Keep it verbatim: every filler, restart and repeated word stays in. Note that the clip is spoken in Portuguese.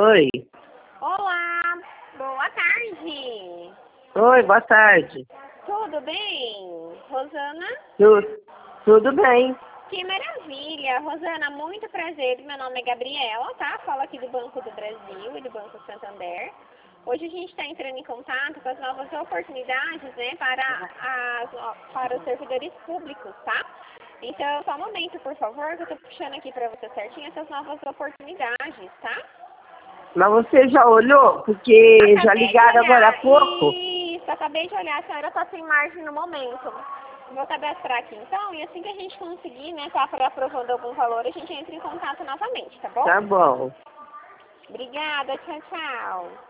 Oi. Olá, boa tarde. Oi, boa tarde. Tudo bem, Rosana? Tu, tudo bem. Que maravilha, Rosana, muito prazer. Meu nome é Gabriela, tá? Falo aqui do Banco do Brasil e do Banco Santander. Hoje a gente está entrando em contato com as novas oportunidades, né, para, as, para os servidores públicos, tá? Então, só um momento, por favor, que eu tô puxando aqui para você certinho essas novas oportunidades, tá? Mas você já olhou? Porque Acabei já de ligaram agora há olhar. pouco. Isso, acabei de olhar. A senhora está sem margem no momento. Vou cadastrar aqui então, e assim que a gente conseguir, né, tá aprovando algum valor, a gente entra em contato novamente, tá bom? Tá bom. Obrigada, tchau, tchau.